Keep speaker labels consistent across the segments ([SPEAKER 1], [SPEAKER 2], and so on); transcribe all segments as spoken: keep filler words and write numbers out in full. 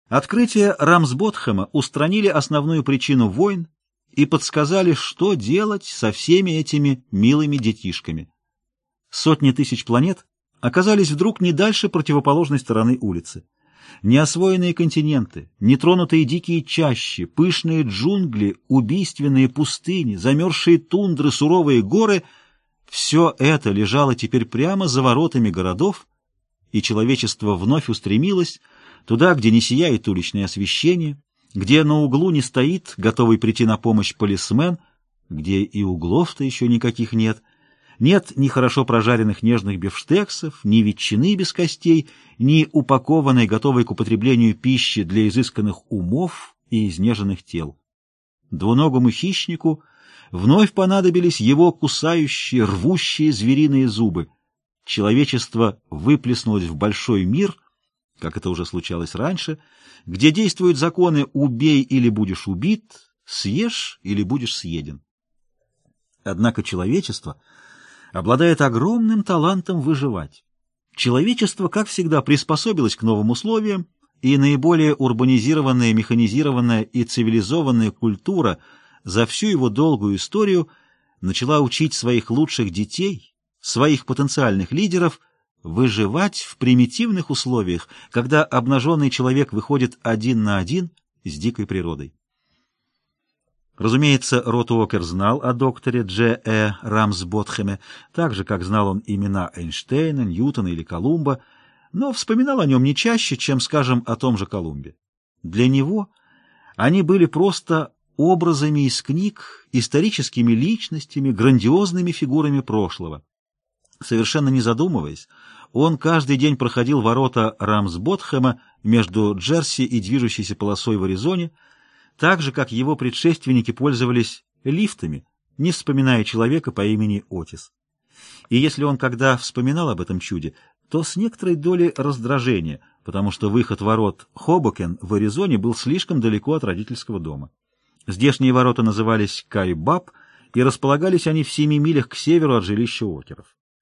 [SPEAKER 1] Открытия Рамсботхэма устранили основную причину войн и подсказали, что делать со всеми этими милыми детишками. Сотни тысяч планет оказались вдруг не дальше противоположной стороны улицы. Неосвоенные континенты, нетронутые дикие чащи, пышные джунгли, убийственные пустыни, замерзшие тундры, суровые горы — все это лежало теперь прямо за воротами городов, и человечество вновь устремилось туда, где не сияет уличное освещение, где на углу не стоит, готовый прийти на помощь полисмен, где и углов-то еще никаких нет. Нет ни хорошо прожаренных нежных бифштексов, ни ветчины без костей, ни упакованной, готовой к употреблению пищи для изысканных умов и изнеженных тел. Двуногому хищнику вновь понадобились его кусающие, рвущие звериные зубы. Человечество выплеснулось в большой мир, как это уже случалось раньше, где действуют законы «убей или будешь убит», «съешь или будешь съеден». Однако человечество обладает огромным талантом выживать. Человечество, как всегда, приспособилось к новым условиям, и наиболее урбанизированная, механизированная и цивилизованная культура за всю его долгую историю начала учить своих лучших детей, своих потенциальных лидеров, выживать в примитивных условиях, когда обнаженный человек выходит один на один с дикой природой. Разумеется, Рот Уокер знал о докторе Дж. Э. Рамсботхэме, так же, как знал он имена Эйнштейна, Ньютона или Колумба, но вспоминал о нем не чаще, чем, скажем, о том же Колумбе. Для него они были просто образами из книг, историческими личностями, грандиозными фигурами прошлого. Совершенно не задумываясь, он каждый день проходил ворота Рамсботхэма между Джерси и движущейся полосой в Аризоне, так же, как его предшественники пользовались лифтами, не вспоминая человека по имени Отис. И если он когда вспоминал об этом чуде, то с некоторой долей раздражения, потому что выход ворот Хобокен в Аризоне был слишком далеко от родительского дома. Здешние ворота назывались Кайбаб, и располагались они в семи милях к северу от жилища Уокеров.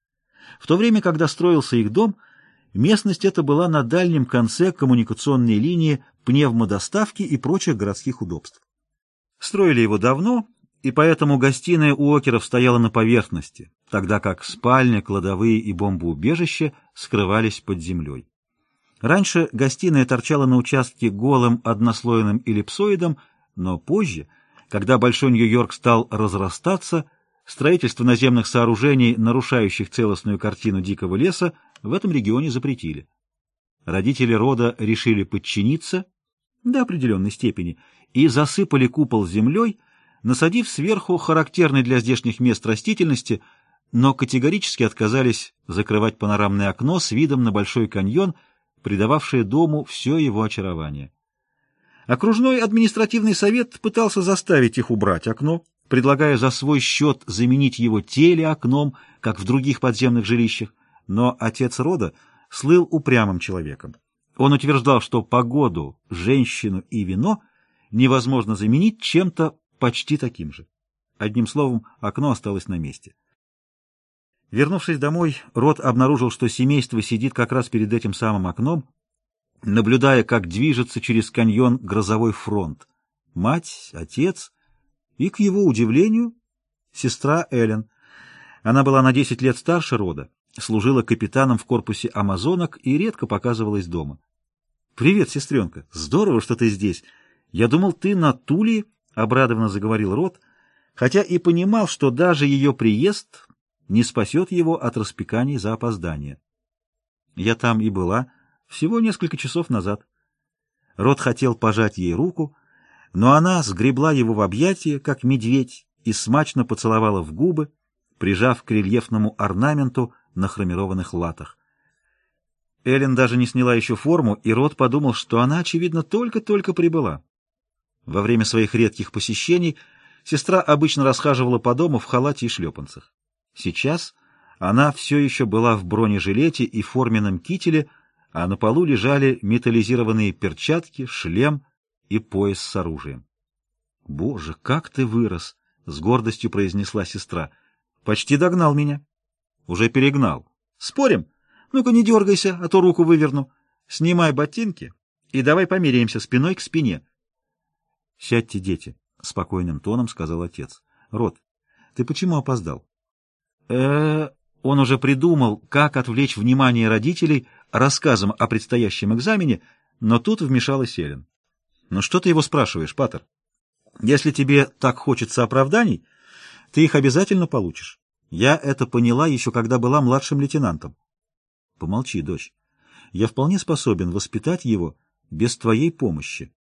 [SPEAKER 1] В то время, когда строился их дом, местность эта была на дальнем конце коммуникационной линии пневмодоставки и прочих городских удобств. Строили его давно, и поэтому гостиная Уокеров стояла на поверхности, тогда как спальня, кладовые и бомбоубежище скрывались под землей. Раньше гостиная торчала на участке голым однослойным эллипсоидом, но позже, когда Большой Нью-Йорк стал разрастаться, строительство наземных сооружений, нарушающих целостную картину дикого леса, в этом регионе запретили. Родители рода решили подчиниться до определенной степени и засыпали купол землей, насадив сверху характерной для здешних мест растительности, но категорически отказались закрывать панорамное окно с видом на Большой каньон, придававшее дому все его очарование. Окружной административный совет пытался заставить их убрать окно, предлагая за свой счет заменить его телеокном, как в других подземных жилищах, но отец рода слыл упрямым человеком. Он утверждал, что погоду, женщину и вино невозможно заменить чем-то почти таким же. Одним словом, окно осталось на месте. Вернувшись домой, Рот обнаружил, что семейство сидит как раз перед этим самым окном, наблюдая, как движется через каньон грозовой фронт. Мать, отец и, к его удивлению, сестра Эллен. Она была на десять лет старше Рода, служила капитаном в корпусе амазонок и редко показывалась дома. «Привет, сестренка! Здорово, что ты здесь! Я думал, ты на Туле», — обрадованно заговорил Рот, хотя и понимал, что даже ее приезд не спасет его от распеканий за опоздание. «Я там и была всего несколько часов назад». Рот хотел пожать ей руку, но она сгребла его в объятия, как медведь, и смачно поцеловала в губы, прижав к рельефному орнаменту на хромированных латах. Эллен даже не сняла еще форму, и Рот подумал, что она, очевидно, только-только прибыла. Во время своих редких посещений сестра обычно расхаживала по дому в халате и шлепанцах. Сейчас она все еще была в бронежилете и форменном кителе, а на полу лежали металлизированные перчатки, шлем и пояс с оружием. — Боже, как ты вырос! — с гордостью произнесла сестра. — Почти догнал меня. — Уже перегнал. — Спорим? Ну-ка не дергайся, а то руку выверну. Снимай ботинки и давай померяемся спиной к спине. — Сядьте, дети, — спокойным тоном сказал отец. — Рот, ты почему опоздал? э Он уже придумал, как отвлечь внимание родителей рассказом о предстоящем экзамене, но тут вмешалась Эллен. — Ну что ты его спрашиваешь, Паттер? Если тебе так хочется оправданий, ты их обязательно получишь. Я это поняла еще когда была младшим лейтенантом. — Помолчи, дочь. Я вполне способен воспитать его без твоей помощи.